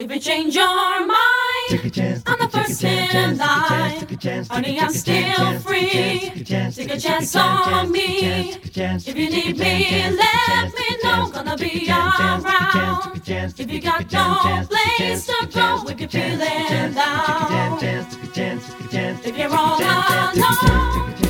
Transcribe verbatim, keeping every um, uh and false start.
If you change your mind, Take a chance, I'm the take a first chance, in take a line. chance, take a chance, Honey, take a I'm chance, still free. Take a chance on me. If you need me, let me know. Gonna be around. If you got no place to go, if you're feeling down, if you're all alone.